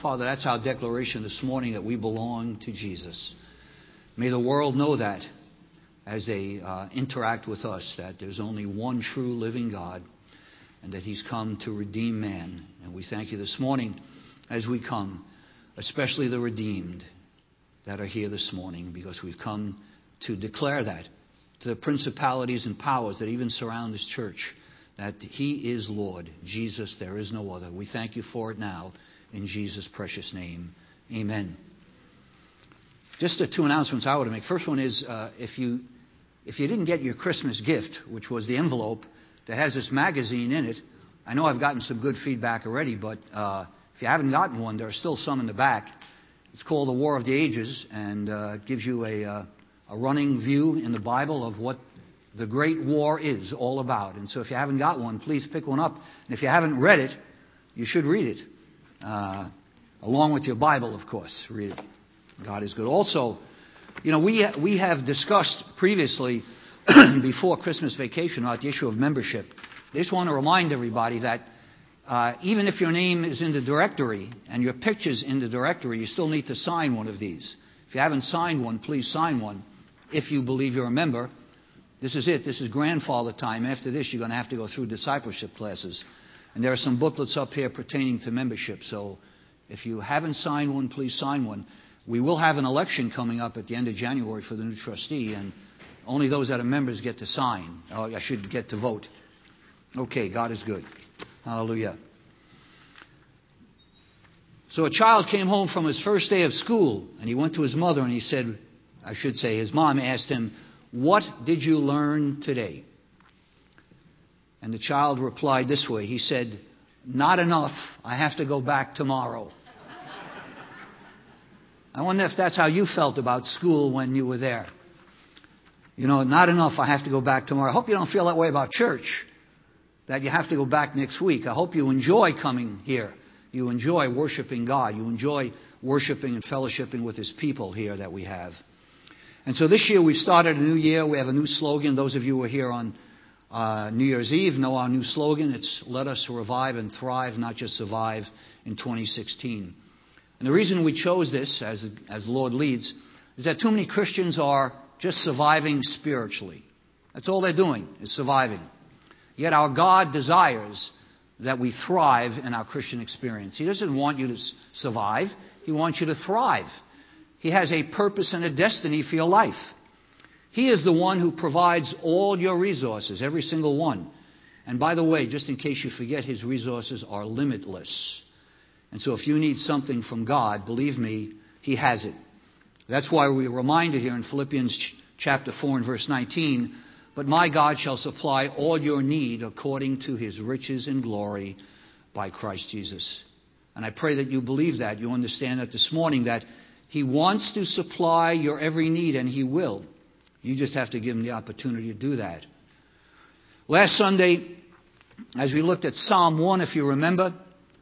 Father, that's our declaration this morning, that we belong to Jesus. May the world know that as they interact with us, that there's only one true living God and that He's come to redeem man. And we thank you this morning as we come, especially the redeemed that are here this morning, because we've come to declare that to the principalities and powers that even surround this church, that He is Lord. Jesus, there is no other. We thank you for it now in Jesus' precious name. Amen. Just the two announcements I want to make. First one is if you didn't get your Christmas gift, which was the envelope that has this magazine in it, I know I've gotten some good feedback already, but if you haven't gotten one, there are still some in the back. It's called The War of the Ages, and it gives you a running view in the Bible of what the Great War is all about. And so if you haven't got one, please pick one up. And if you haven't read it, you should read it. Along with your Bible, of course. Read it. God is good. Also, we have discussed previously, before Christmas vacation, about the issue of membership. I just want to remind everybody that even if your name is in the directory and your picture's in the directory, you still need to sign one of these. If you haven't signed one, please sign one. If you believe you're a member, this is it. This is grandfather time. After this, you're going to have to go through discipleship classes. And there are some booklets up here pertaining to membership. So if you haven't signed one, please sign one. We will have an election coming up at the end of January for the new trustee, and only those that are members get to sign. I should get to vote. Okay, God is good. Hallelujah. So a child came home from his first day of school, and he went to his mother and he said, his mom asked him, "What did you learn today?" And the child replied this way. He said, "Not enough. I have to go back tomorrow." I wonder if that's how you felt about school when you were there. Not enough. I have to go back tomorrow. I hope you don't feel that way about church, that you have to go back next week. I hope you enjoy coming here. You enjoy worshiping God. You enjoy worshiping and fellowshipping with His people here that we have. And so this year we started a new year. We have a new slogan. Those of you who are here on New Year's Eve know our new slogan. It's "Let us revive and thrive, not just survive," in 2016. And the reason we chose this, as the Lord leads, is that too many Christians are just surviving spiritually. That's all they're doing, is surviving. Yet our God desires that we thrive in our Christian experience. He doesn't want you to survive. He wants you to thrive. He has a purpose and a destiny for your life. He is the one who provides all your resources, every single one. And by the way, just in case you forget, His resources are limitless. And so if you need something from God, believe me, He has it. That's why we're reminded here in Philippians chapter 4 and verse 19, "But my God shall supply all your need according to His riches and glory by Christ Jesus." And I pray that you believe that. You understand that this morning, that He wants to supply your every need, and He will. You just have to give Him the opportunity to do that. Last Sunday, as we looked at Psalm 1, if you remember,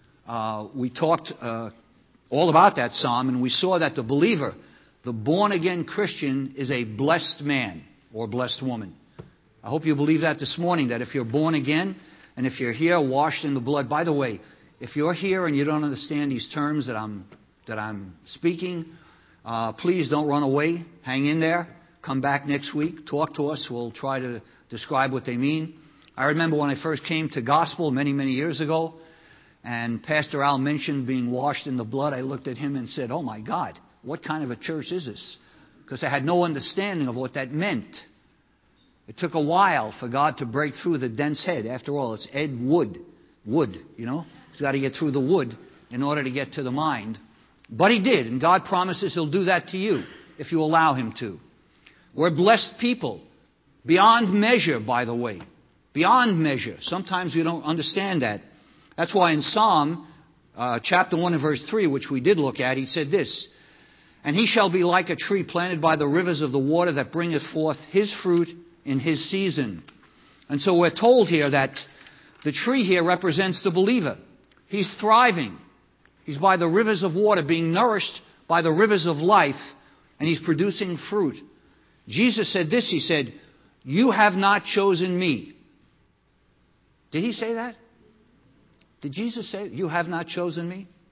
we talked all about that psalm, and we saw that the believer, the born-again Christian, is a blessed man or blessed woman. I hope you believe that this morning, that if you're born again and if you're here washed in the blood. By the way, if you're here and you don't understand these terms that I'm speaking, please don't run away. Hang in there. Come back next week. Talk to us. We'll try to describe what they mean. I remember when I first came to gospel many, many years ago, and Pastor Al mentioned being washed in the blood. I looked at him and said, "Oh my God, what kind of a church is this?" Because I had no understanding of what that meant. It took a while for God to break through the dense head. After all, it's Ed Wood. Wood, He's got to get through the wood in order to get to the mind. But He did, and God promises He'll do that to you if you allow Him to. We're blessed people. Beyond measure, by the way. Beyond measure. Sometimes we don't understand that. That's why in Psalm chapter 1 and verse 3, which we did look at, he said this, "And he shall be like a tree planted by the rivers of the water that bringeth forth his fruit in his season." And so we're told here that the tree here represents the believer. He's thriving. He's by the rivers of water, being nourished by the rivers of life, and he's producing fruit. Jesus said this, He said, "You have not chosen me." Did He say that? Did Jesus say, "You have not chosen me"?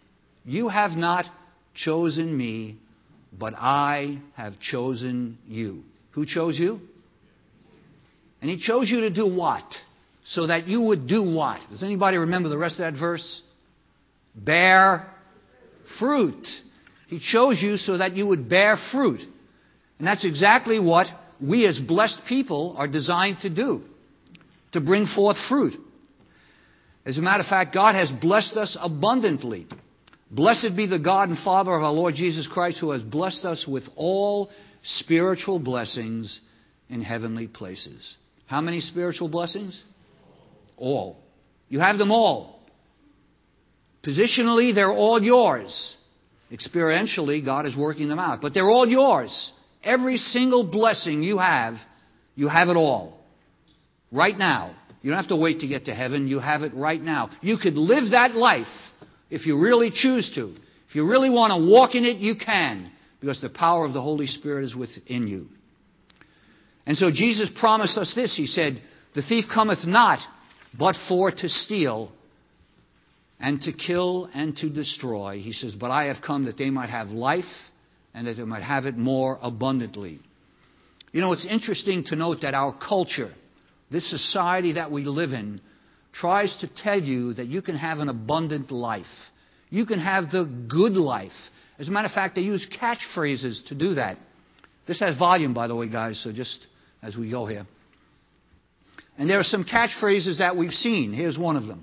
You have not chosen me, but I have chosen you. Who chose you? And he chose you to do what? So that you would do what? Does anybody remember the rest of that verse? Bear fruit. He chose you so that you would bear fruit. And that's exactly what we as blessed people are designed to do. To bring forth fruit. As a matter of fact, God has blessed us abundantly. Blessed be the God and Father of our Lord Jesus Christ, who has blessed us with all spiritual blessings in heavenly places. How many spiritual blessings? All. You have them all. Positionally, they're all yours. Experientially, God is working them out. But they're all yours. Every single blessing you have it all. Right now. You don't have to wait to get to heaven. You have it right now. You could live that life if you really choose to. If you really want to walk in it, you can. Because the power of the Holy Spirit is within you. And so Jesus promised us this. He said, the thief cometh not, but for to steal, and to kill, and to destroy. He says, but I have come that they might have life, and that they might have it more abundantly. You know, it's interesting to note that our culture, this society that we live in, tries to tell you that you can have an abundant life. You can have the good life. As a matter of fact, they use catchphrases to do that. This has volume, by the way, guys, so just as we go here. And there are some catchphrases that we've seen. Here's one of them.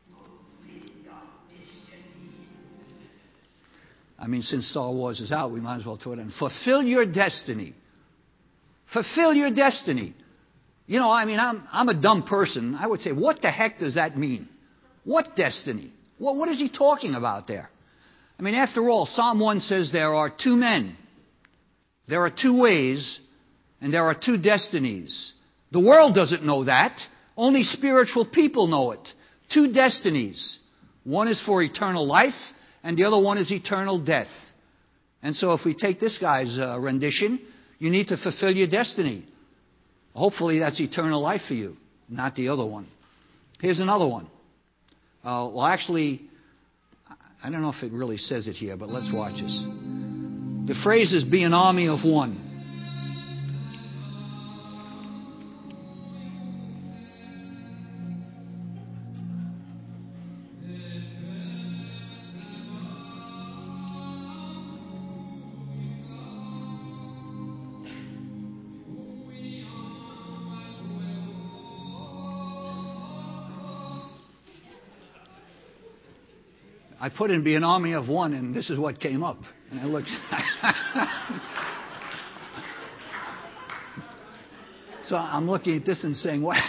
I mean, since Star Wars is out, we might as well throw it in. Fulfill your destiny. Fulfill your destiny. You know, I mean, I'm a dumb person. I would say, what the heck does that mean? What destiny? What is he talking about there? I mean, after all, Psalm 1 says there are two men. There are two ways, and there are two destinies. The world doesn't know that. Only spiritual people know it. Two destinies. One is for eternal life, and the other one is eternal death. And so if we take this guy's rendition, you need to fulfill your destiny. Hopefully that's eternal life for you, not the other one. Here's another one. Well, actually, I don't know if it really says it here, but let's watch this. The phrase is be an army of one. I put in be an army of one, and this is what came up. And I looked. So I'm looking at this and saying, what?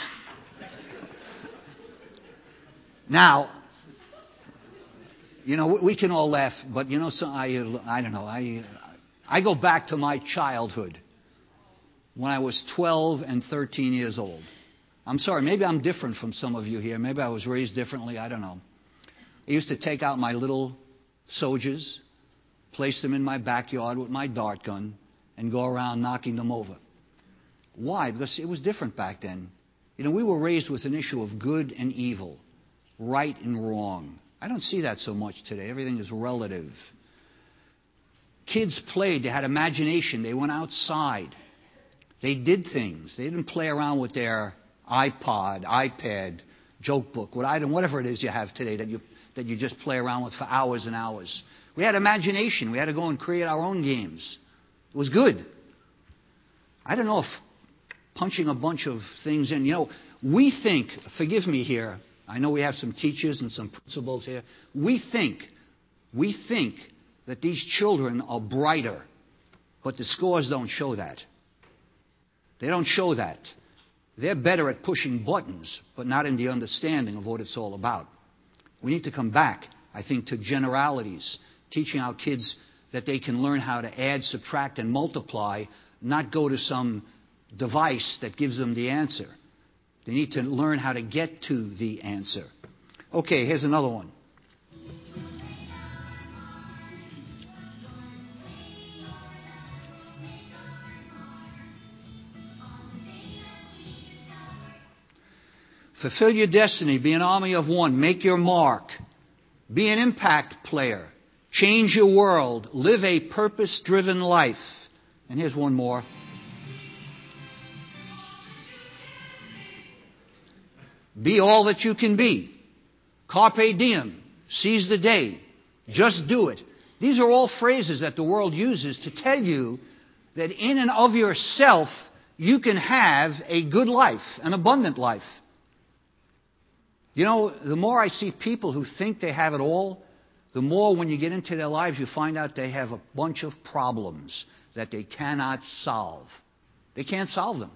Now, you know, we can all laugh, but you know, so I don't know. I go back to my childhood when I was 12 and 13 years old. I'm sorry, maybe I'm different from some of you here. Maybe I was raised differently. I don't know. I used to take out my little soldiers, place them in my backyard with my dart gun, and go around knocking them over. Why? Because it was different back then. You know, we were raised with an issue of good and evil, right and wrong. I don't see that so much today. Everything is relative. Kids played. They had imagination. They went outside. They did things. They didn't play around with their iPod, iPad, joke book, whatever it is you have today that you just play around with for hours and hours. We had imagination. We had to go and create our own games. It was good. I don't know if punching a bunch of things in, you know, we think, forgive me here, I know we have some teachers and some principals here, we think that these children are brighter, but the scores don't show that. They don't show that. They're better at pushing buttons, but not in the understanding of what it's all about. We need to come back, I think, to generalities, teaching our kids that they can learn how to add, subtract, and multiply, not go to some device that gives them the answer. They need to learn how to get to the answer. Okay, here's another one. Fulfill your destiny. Be an army of one. Make your mark. Be an impact player. Change your world. Live a purpose-driven life. And here's one more. Be all that you can be. Carpe diem. Seize the day. Just do it. These are all phrases that the world uses to tell you that in and of yourself, you can have a good life, an abundant life. You know, the more I see people who think they have it all, the more when you get into their lives, you find out they have a bunch of problems that they cannot solve. They can't solve them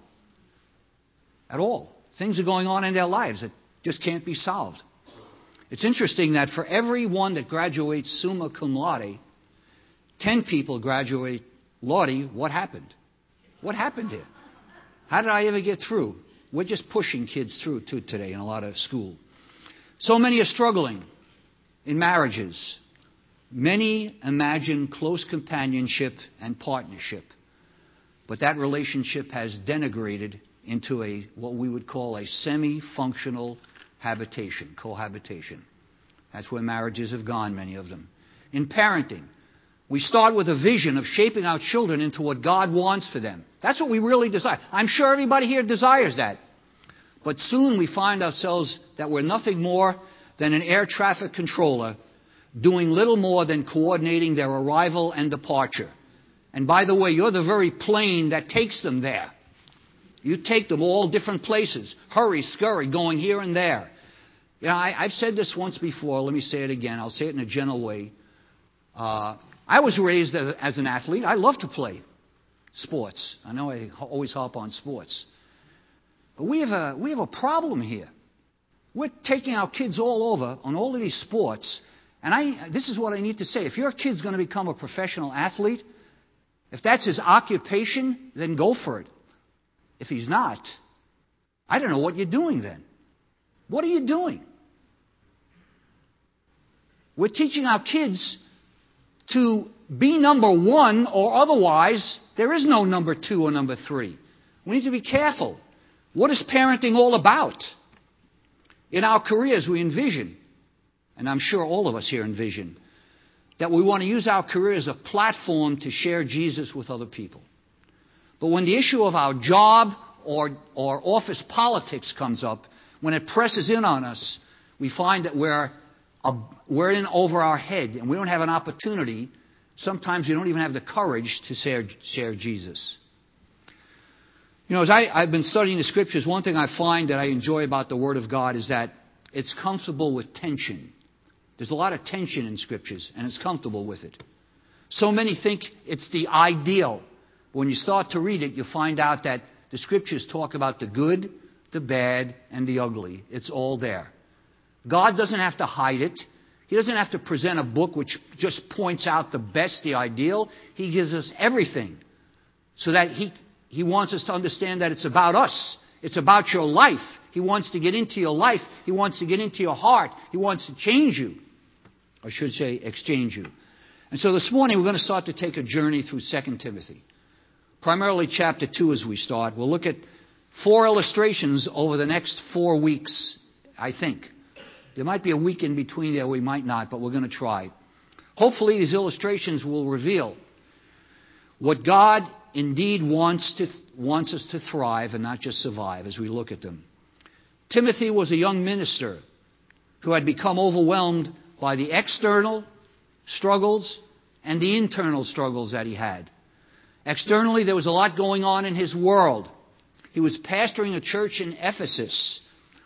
at all. Things are going on in their lives that just can't be solved. It's interesting that for every one that graduates summa cum laude, 10 people graduate laude. What happened? What happened here? How did I ever get through? We're just pushing kids through today in a lot of school. So many are struggling in marriages. Many imagine close companionship and partnership, but that relationship has degenerated into what we would call a semi-functional habitation, cohabitation. That's where marriages have gone, many of them. In parenting, we start with a vision of shaping our children into what God wants for them. That's what we really desire. I'm sure everybody here desires that. But soon we find ourselves that we're nothing more than an air traffic controller doing little more than coordinating their arrival and departure. And by the way, you're the very plane that takes them there. You take them all different places. Hurry, scurry, going here and there. You know, I've said this once before. Let me say it again. I'll say it in a gentle way. I was raised as an athlete. I love to play sports. I know I always harp on sports. But we have a problem here. We're taking our kids all over on all of these sports. And this is what I need to say. If your kid's going to become a professional athlete, if that's his occupation, then go for it. If he's not, I don't know what you're doing then. What are you doing? We're teaching our kids to be number one, or otherwise there is no number two or number three. We need to be careful. What is parenting all about? In our careers, we envision, and I'm sure all of us here envision, that we want to use our career as a platform to share Jesus with other people. But when the issue of our job or office politics comes up, when it presses in on us, we find that we're in over our head and we don't have an opportunity. Sometimes we don't even have the courage to share Jesus. You know, as I've been studying the Scriptures, one thing I find that I enjoy about the Word of God is that it's comfortable with tension. There's a lot of tension in Scriptures, and it's comfortable with it. So many think it's the ideal. But when you start to read it, you'll find out that the Scriptures talk about the good, the bad, and the ugly. It's all there. God doesn't have to hide it. He doesn't have to present a book which just points out the best, the ideal. He gives us everything so that He wants us to understand that it's about us. It's about your life. He wants to get into your life. He wants to get into your heart. He wants to change you. Or I should say, exchange you. And so this morning we're going to start to take a journey through 2 Timothy. Primarily chapter 2 as we start. We'll look at 4 illustrations over the next 4 weeks, I think. There might be a week in between there, we might not, but we're going to try. Hopefully these illustrations will reveal what God indeed wants us to thrive and not just survive as we look at them. Timothy was a young minister who had become overwhelmed by the external struggles and the internal struggles that he had. Externally, there was a lot going on in his world. He was pastoring a church in Ephesus,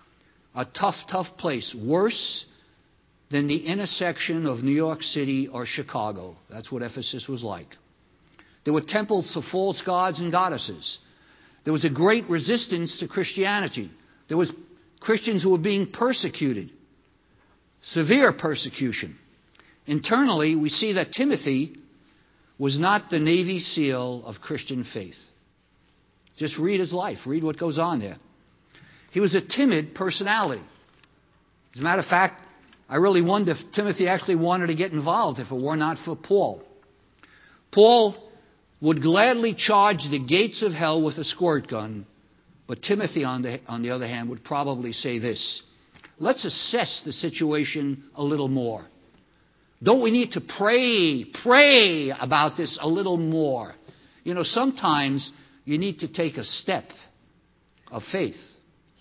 a tough, tough place, worse than the intersection of New York City or Chicago. That's what Ephesus was like. There were temples to false gods and goddesses. There was a great resistance to Christianity. There was Christians who were being persecuted, severe persecution. Internally, we see that Timothy was not the Navy SEAL of Christian faith. Just read his life. Read what goes on there. He was a timid personality. As a matter of fact, I really wonder if Timothy actually wanted to get involved if it were not for Paul. Paul would gladly charge the gates of hell with a squirt gun, but Timothy, on the other hand, would probably say this: let's assess the situation a little more. Don't we need to pray about this a little more? You know, sometimes you need to take a step of faith.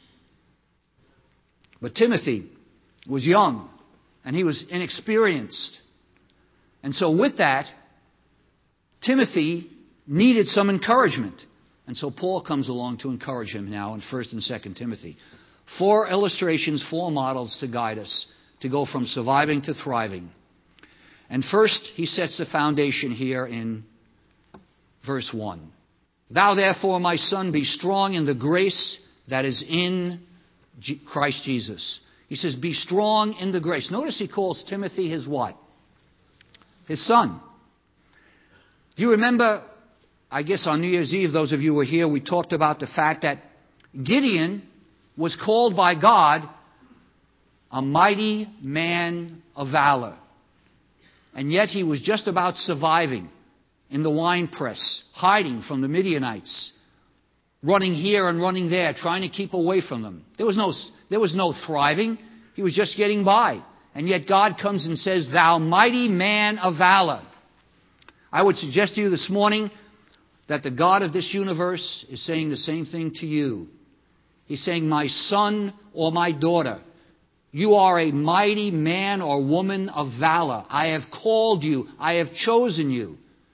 But Timothy was young and he was inexperienced. And so with that, Timothy needed some encouragement. And so Paul comes along to encourage him now in 1 and 2 Timothy. 4 illustrations, 4 models to guide us to go from surviving to thriving. And first, he sets the foundation here in verse 1. Thou therefore, my son, be strong in the grace that is in Christ Jesus. He says, be strong in the grace. Notice he calls Timothy his what? His son. Do you remember, I guess on New Year's Eve, those of you who were here, we talked about the fact that Gideon was called by God a mighty man of valor. And yet he was just about surviving in the winepress, hiding from the Midianites, running here and running there, trying to keep away from them. There was no thriving. He was just getting by. And yet God comes and says, thou mighty man of valor. I would suggest to you this morning that the God of this universe is saying the same thing to you. He's saying, my son or my daughter, you are a mighty man or woman of valor. I have called you. I have chosen you.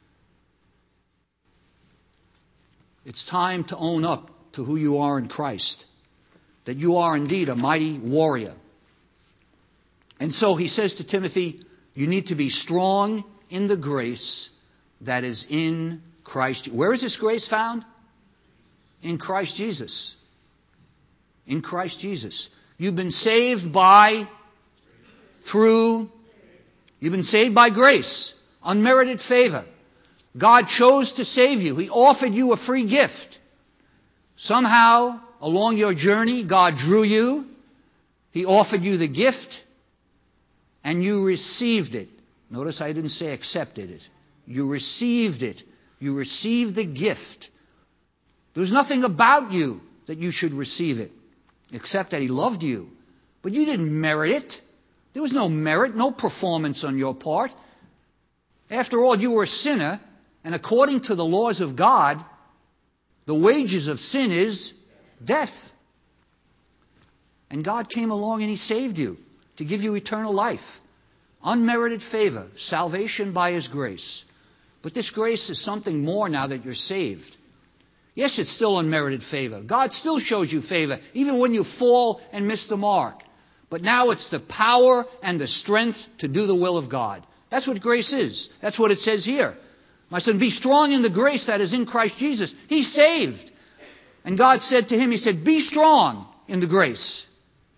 It's time to own up to who you are in Christ, that you are indeed a mighty warrior. And so he says to Timothy, you need to be strong in the grace that is in Christ. Where is this grace found? In Christ Jesus. In Christ Jesus. You've been saved by grace, unmerited favor. God chose to save you. He offered you a free gift. Somehow, along your journey, God drew you. He offered you the gift, and you received it. Notice I didn't say accepted it. You received it. You received the gift. There was nothing about you that you should receive it, except that He loved you. But you didn't merit it. There was no merit, no performance on your part. After all, you were a sinner, and according to the laws of God, the wages of sin is death. And God came along and He saved you to give you eternal life. Unmerited favor, salvation by His grace. But this grace is something more now that you're saved. Yes, it's still unmerited favor. God still shows you favor, even when you fall and miss the mark. But now it's the power and the strength to do the will of God. That's what grace is. That's what it says here. My son, be strong in the grace that is in Christ Jesus. He's saved. And God said to him, He said, be strong in the grace.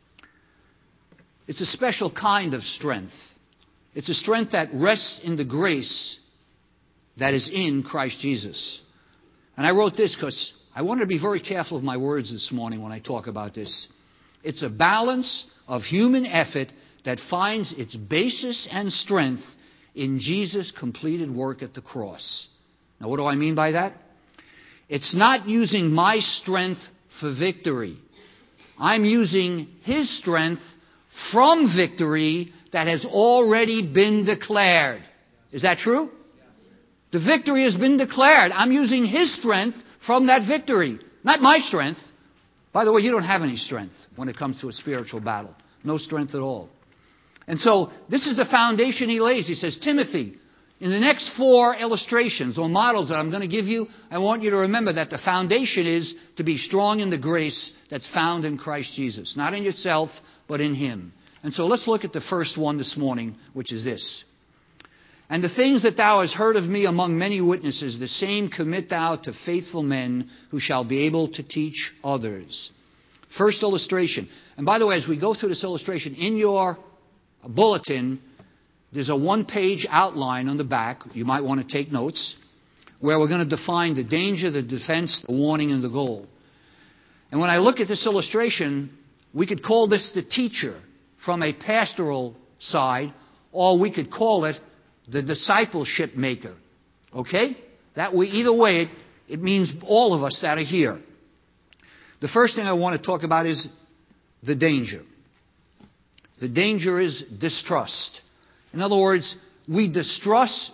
It's a special kind of strength. It's a strength that rests in the grace that is in Christ Jesus. And I wrote this because I wanted to be very careful of my words this morning when I talk about this. It's a balance of human effort that finds its basis and strength in Jesus' completed work at the cross. Now, what do I mean by that? It's not using my strength for victory. I'm using His strength from victory that has already been declared. Is that true? The victory has been declared. I'm using His strength from that victory, not my strength. By the way, you don't have any strength when it comes to a spiritual battle. No strength at all. And so this is the foundation he lays. He says, Timothy, in the next 4 illustrations or models that I'm going to give you, I want you to remember that the foundation is to be strong in the grace that's found in Christ Jesus. Not in yourself, but in Him. And so let's look at the first one this morning, which is this. And the things that thou hast heard of me among many witnesses, the same commit thou to faithful men who shall be able to teach others. First illustration. And by the way, as we go through this illustration, in your bulletin, there's a 1-page outline on the back. You might want to take notes, where we're going to define the danger, the defense, the warning, and the goal. And when I look at this illustration, we could call this the teacher from a pastoral side, or we could call it the discipleship maker. Okay? That way, either way, it means all of us that are here. The first thing I want to talk about is the danger. The danger is distrust. In other words, we distrust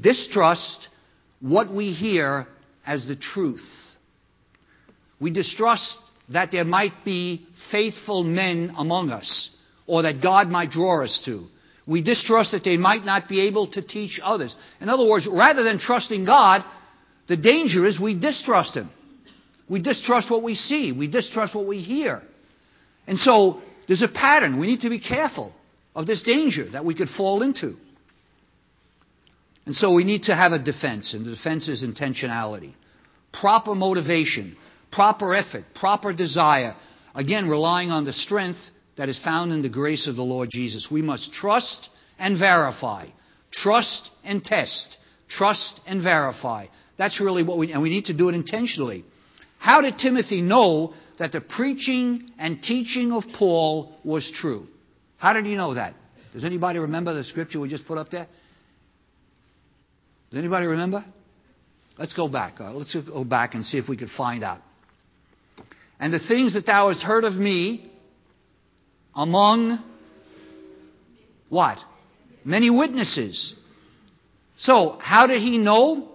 what we hear as the truth. We distrust that there might be faithful men among us, or that God might draw us to. We distrust that they might not be able to teach others. In other words, rather than trusting God, the danger is we distrust Him. We distrust what we see. We distrust what we hear. And so there's a pattern. We need to be careful of this danger that we could fall into. And so we need to have a defense, and the defense is intentionality. Proper motivation, proper effort, proper desire. Again, relying on the strength that is found in the grace of the Lord Jesus. We must trust and verify. Trust and test. Trust and verify. That's really what and we need to do it intentionally. How did Timothy know that the preaching and teaching of Paul was true? How did he know that? Does anybody remember the scripture we just put up there? Does anybody remember? Let's go back. Let's go back and see if we could find out. And the things that thou hast heard of me among what? Many witnesses. So, how did he know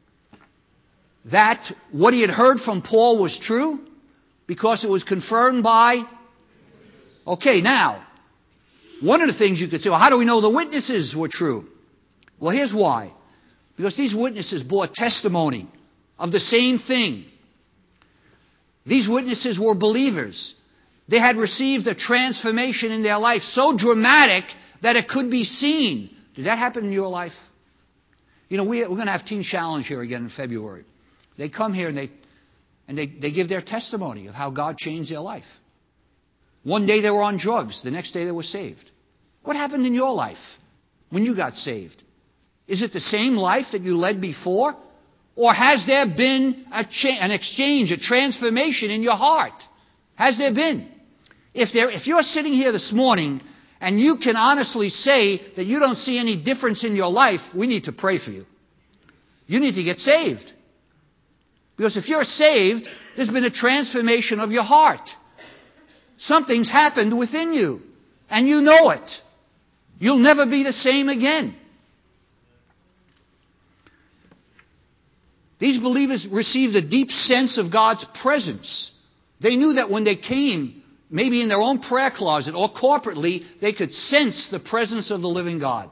that what he had heard from Paul was true? Because it was confirmed by... Okay, now, one of the things you could say, well, how do we know the witnesses were true? Well, here's why. Because these witnesses bore testimony of the same thing. These witnesses were believers. They had received a transformation in their life so dramatic that it could be seen. Did that happen in your life? You know, we're going to have Teen Challenge here again in February. They come here and they give their testimony of how God changed their life. One day they were on drugs. The next day they were saved. What happened in your life when you got saved? Is it the same life that you led before? Or has there been an exchange, a transformation in your heart? Has there been? If you're sitting here this morning and you can honestly say that you don't see any difference in your life, we need to pray for you. You need to get saved. Because if you're saved, there's been a transformation of your heart. Something's happened within you, and you know it. You'll never be the same again. These believers received a deep sense of God's presence. They knew that when they came, maybe in their own prayer closet or corporately, they could sense the presence of the living God.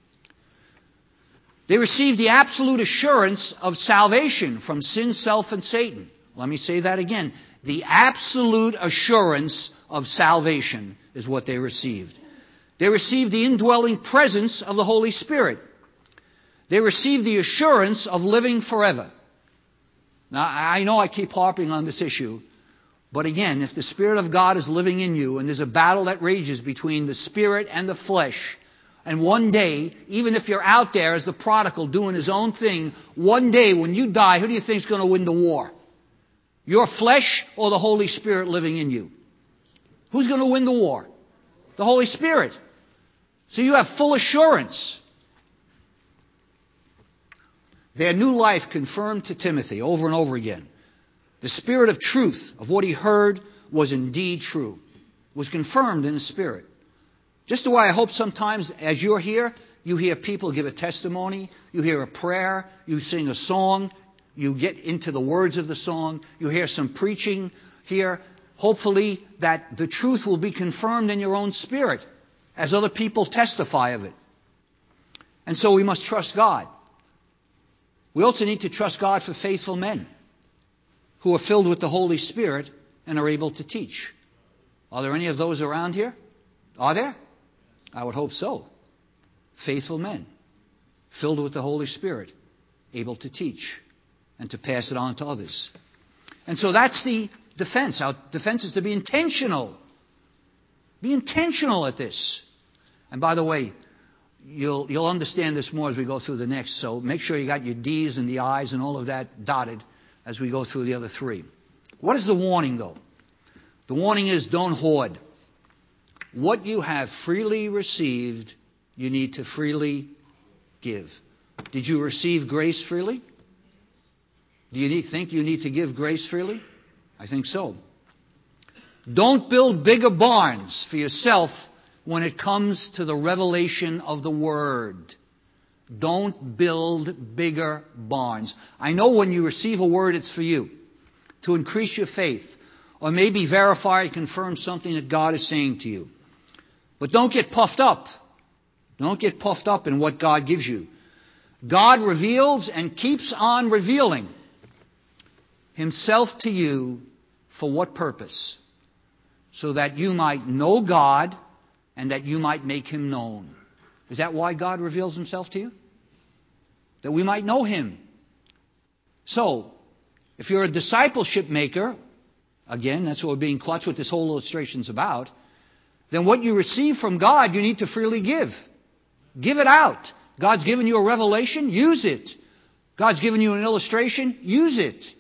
They received the absolute assurance of salvation from sin, self, and Satan. Let me say that again. The absolute assurance of salvation is what they received. They received the indwelling presence of the Holy Spirit. They received the assurance of living forever. Now, I know I keep harping on this issue, but again, if the Spirit of God is living in you and there's a battle that rages between the Spirit and the flesh, and one day, even if you're out there as the prodigal doing his own thing, one day when you die, who do you think is going to win the war? Your flesh or the Holy Spirit living in you? Who's going to win the war? The Holy Spirit. So you have full assurance. Their new life confirmed to Timothy over and over again. The spirit of truth of what he heard was indeed true. Was confirmed in the Spirit. Just the way I hope sometimes as you're here, you hear people give a testimony, you hear a prayer, you sing a song, you get into the words of the song, you hear some preaching here. Hopefully that the truth will be confirmed in your own spirit as other people testify of it. And so we must trust God. We also need to trust God for faithful men who are filled with the Holy Spirit and are able to teach. Are there any of those around here? Are there? I would hope so. Faithful men, filled with the Holy Spirit, able to teach and to pass it on to others. And so that's the defense. Our defense is to be intentional. Be intentional at this. And by the way, you'll understand this more as we go through the next. So make sure you got your D's and the I's and all of that dotted as we go through the other three. What is the warning, though? The warning is don't hoard. What you have freely received, you need to freely give. Did you receive grace freely? Do you think you need to give grace freely? I think so. Don't build bigger barns for yourself when it comes to the revelation of the Word. Don't build bigger barns. I know when you receive a word, it's for you, to increase your faith, or maybe verify or confirm something that God is saying to you. But don't get puffed up. Don't get puffed up in what God gives you. God reveals and keeps on revealing Himself to you for what purpose? So that you might know God and that you might make Him known. Is that why God reveals Himself to you? That we might know Him. So, if you're a discipleship maker, again, that's what this whole illustration is about, then what you receive from God, you need to freely give. Give it out. God's given you a revelation, use it. God's given you an illustration, use it.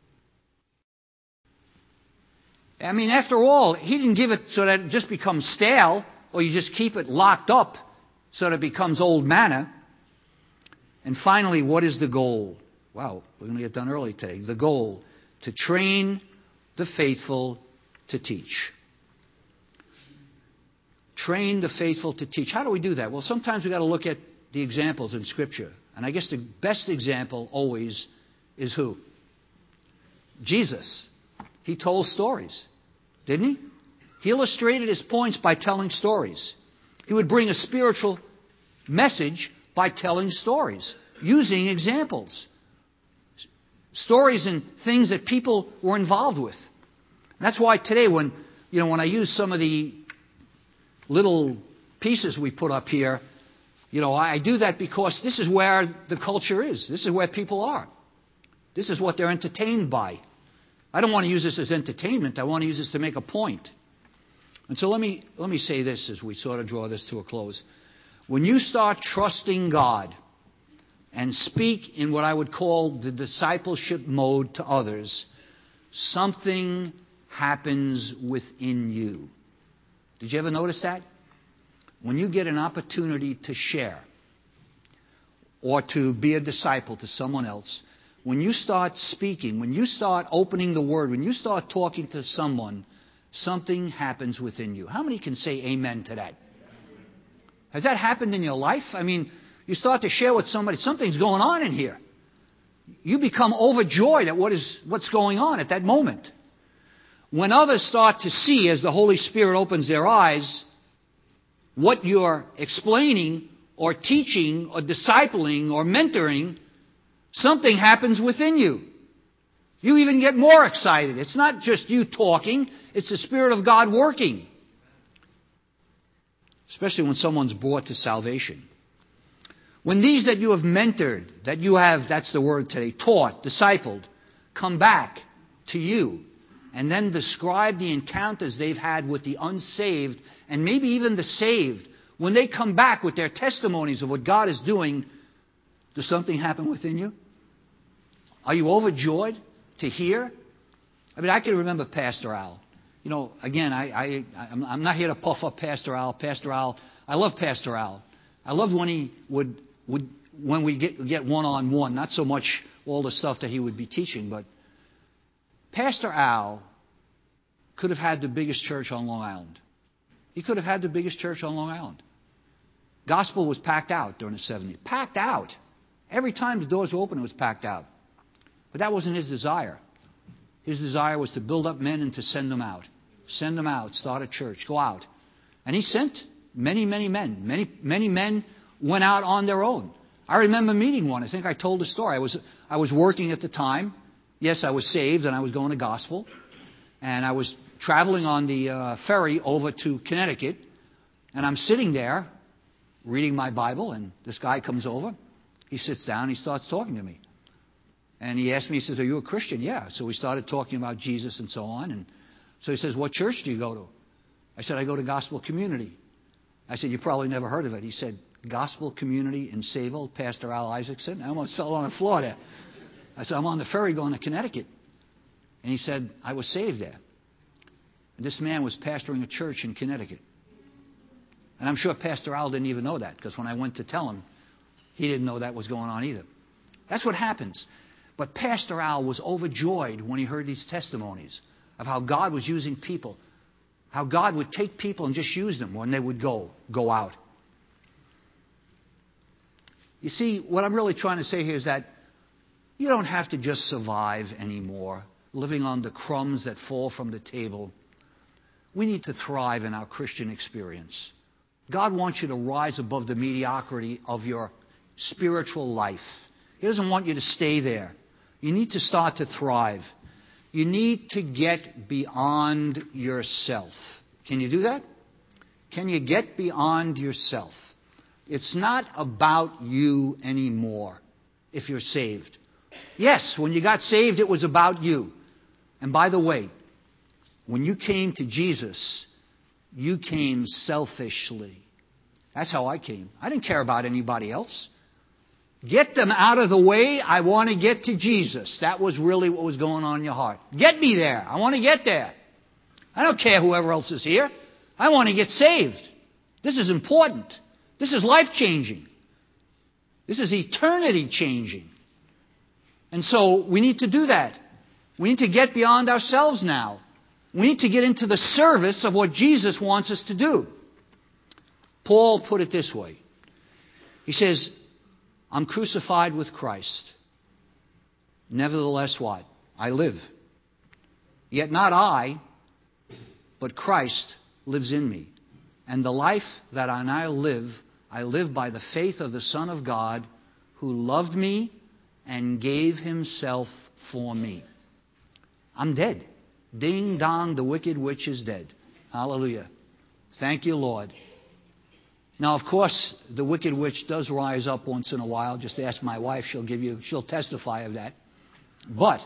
I mean, after all, He didn't give it so that it just becomes stale, or you just keep it locked up so that it becomes old manna. And finally, what is the goal? Wow, we're going to get done early today. The goal, to train the faithful to teach. Train the faithful to teach. How do we do that? Well, sometimes we've got to look at the examples in Scripture. And I guess the best example always is who? Jesus. He told stories, didn't he? He illustrated his points by telling stories. He would bring a spiritual message by telling stories, using examples. Stories and things that people were involved with. And that's why today when I use some of the little pieces we put up here, I do that because this is where the culture is. This is where people are. This is what they're entertained by. I don't want to use this as entertainment. I want to use this to make a point. And so let me say this as we sort of draw this to a close. When you start trusting God and speak in what I would call the discipleship mode to others, something happens within you. Did you ever notice that? When you get an opportunity to share or to be a disciple to someone else, when you start speaking, when you start opening the Word, when you start talking to someone, something happens within you. How many can say amen to that? Has that happened in your life? I mean, you start to share with somebody, something's going on in here. You become overjoyed at what's going on at that moment. When others start to see, as the Holy Spirit opens their eyes, what you're explaining or teaching or discipling or mentoring, something happens within you. You even get more excited. It's not just you talking, it's the Spirit of God working. Especially when someone's brought to salvation. When these that you have mentored, that you have, that's the word today, taught, discipled, come back to you and then describe the encounters they've had with the unsaved and maybe even the saved, when they come back with their testimonies of what God is doing, does something happen within you? Are you overjoyed to hear? I mean, I can remember Pastor Al. Again, I'm not here to puff up Pastor Al. Pastor Al, I love Pastor Al. I loved when he would when we get one-on-one, not so much all the stuff that he would be teaching, but Pastor Al could have had the biggest church on Long Island. He could have had the biggest church on Long Island. Gospel was packed out during the 70s. Packed out. Every time the doors were open, it was packed out. But that wasn't his desire. His desire was to build up men and to send them out. Send them out, start a church, go out. And he sent many, many men. Many men went out on their own. I remember meeting one. I think I told the story. I was working at the time. Yes, I was saved and I was going to gospel. And I was traveling on the ferry over to Connecticut. And I'm sitting there reading my Bible, and this guy comes over. He sits down, he starts talking to me. And he asked me, he says, "Are you a Christian?" "Yeah." So we started talking about Jesus and so on. And so he says, "What church do you go to?" I said, "I go to Gospel Community." I said, "You probably never heard of it." He said, "Gospel Community in Sayville, Pastor Al Isaacson." I almost fell on the floor there. I said, "I'm on the ferry going to Connecticut." And he said, "I was saved there." And this man was pastoring a church in Connecticut. And I'm sure Pastor Al didn't even know that, because when I went to tell him, he didn't know that was going on either. That's what happens. But Pastor Al was overjoyed when he heard these testimonies of how God was using people How God would take people and just use them when they would go out. You see, what I'm really trying to say here is that you don't have to just survive anymore, living on the crumbs that fall from the table. We need to thrive in our Christian experience. God wants you to rise above the mediocrity of your spiritual life. He doesn't want you to stay there. You need to start to thrive. You need to get beyond yourself. Can you do that? Can you get beyond yourself? It's not about you anymore if you're saved. Yes, when you got saved, it was about you. And by the way, when you came to Jesus, you came selfishly. That's how I came. I didn't care about anybody else. Get them out of the way. I want to get to Jesus. That was really what was going on in your heart. Get me there. I want to get there. I don't care whoever else is here. I want to get saved. This is important. This is life-changing. This is eternity-changing. And so we need to do that. We need to get beyond ourselves now. We need to get into the service of what Jesus wants us to do. Paul put it this way. He says, I'm crucified with Christ. Nevertheless what? I live. Yet not I, but Christ lives in me. And the life that I now live, I live by the faith of the Son of God, who loved me and gave himself for me. I'm dead. Ding dong, the wicked witch is dead. Hallelujah. Thank you, Lord. Now, of course, the wicked witch does rise up once in a while. Just ask my wife, she'll testify of that. But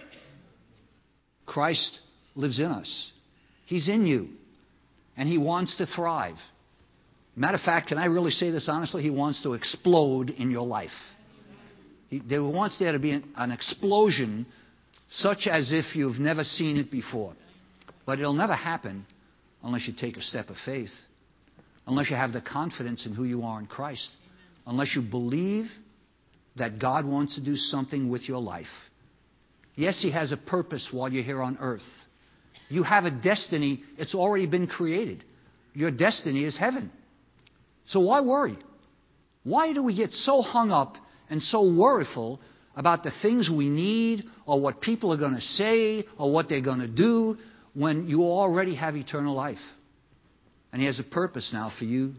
Christ lives in us. He's in you. And he wants to thrive. Matter of fact, can I really say this honestly? He wants to explode in your life. He wants there to be an explosion such as if you've never seen it before. But it'll never happen unless you take a step of faith. Unless you have the confidence in who you are in Christ. Unless you believe that God wants to do something with your life. Yes, he has a purpose while you're here on earth. You have a destiny. It's already been created. Your destiny is heaven. So why worry? Why do we get so hung up and so worryful about the things we need or what people are going to say or what they're going to do when you already have eternal life? And he has a purpose now for you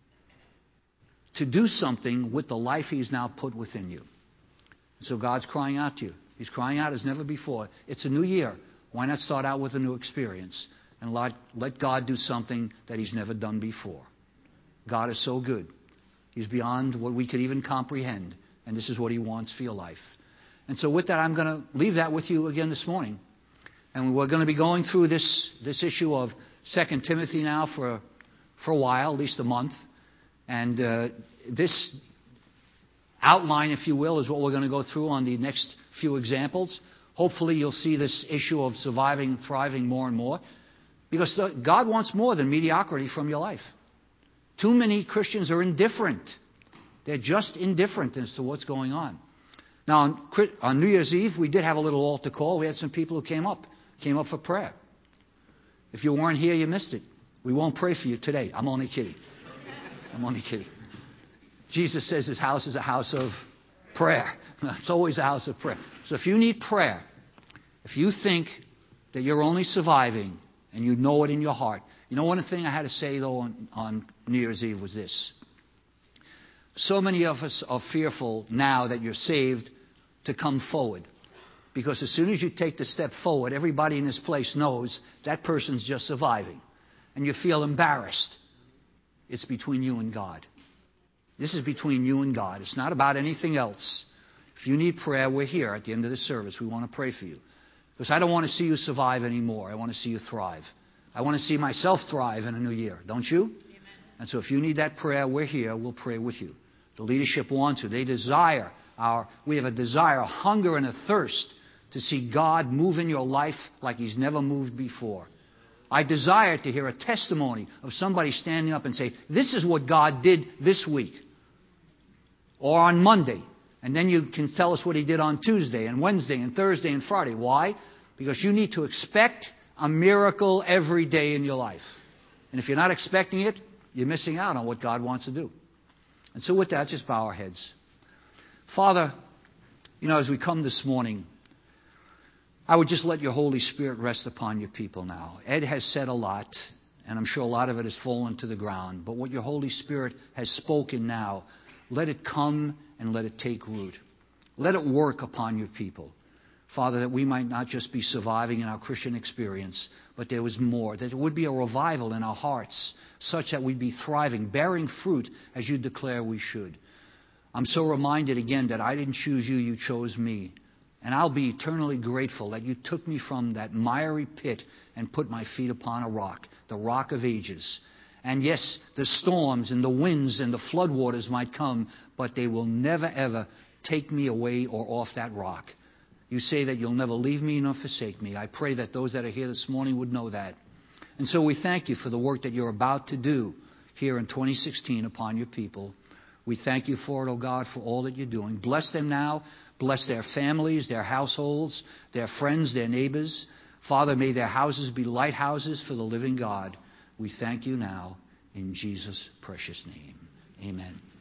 to do something with the life he's now put within you. So God's crying out to you. He's crying out as never before. It's a new year. Why not start out with a new experience and let God do something that he's never done before? God is so good. He's beyond what we could even comprehend. And this is what he wants for your life. And so with that, I'm going to leave that with you again this morning. And we're going to be going through this issue of 2 Timothy now for a while, at least a month. And this outline, if you will, is what we're going to go through on the next few examples. Hopefully you'll see this issue of surviving and thriving more and more. Because God wants more than mediocrity from your life. Too many Christians are indifferent. They're just indifferent as to what's going on. Now, on New Year's Eve, we did have a little altar call. We had some people who came up for prayer. If you weren't here, you missed it. We won't pray for you today. I'm only kidding. I'm only kidding. Jesus says his house is a house of prayer. It's always a house of prayer. So if you need prayer, if you think that you're only surviving and you know it in your heart. You know, one thing I had to say, though, on New Year's Eve was this. So many of us are fearful now that you're saved to come forward. Because as soon as you take the step forward, everybody in this place knows that person's just surviving. And you feel embarrassed. It's between you and God. This is between you and God. It's not about anything else. If you need prayer, we're here at the end of the service. We want to pray for you. Because I don't want to see you survive anymore. I want to see you thrive. I want to see myself thrive in a new year. Don't you? Amen. And so if you need that prayer, we're here. We'll pray with you. The leadership wants to. They desire we have a desire, a hunger and a thirst to see God move in your life like he's never moved before. I desire to hear a testimony of somebody standing up and say, this is what God did this week. Or on Monday. And then you can tell us what he did on Tuesday and Wednesday and Thursday and Friday. Why? Because you need to expect a miracle every day in your life. And if you're not expecting it, you're missing out on what God wants to do. And so with that, just bow our heads. Father, as we come this morning, I would just let your Holy Spirit rest upon your people now. Ed has said a lot, and I'm sure a lot of it has fallen to the ground. But what your Holy Spirit has spoken now, let it come and let it take root. Let it work upon your people. Father, that we might not just be surviving in our Christian experience, but there was more, that there would be a revival in our hearts, such that we'd be thriving, bearing fruit as you declare we should. I'm so reminded again that I didn't choose you, you chose me. And I'll be eternally grateful that you took me from that miry pit and put my feet upon a rock, the rock of ages. And yes, the storms and the winds and the floodwaters might come, but they will never ever take me away or off that rock. You say that you'll never leave me nor forsake me. I pray that those that are here this morning would know that. And so we thank you for the work that you're about to do here in 2016 upon your people. We thank you for it, oh God, for all that you're doing. Bless them now. Bless their families, their households, their friends, their neighbors. Father, may their houses be lighthouses for the living God. We thank you now in Jesus' precious name. Amen.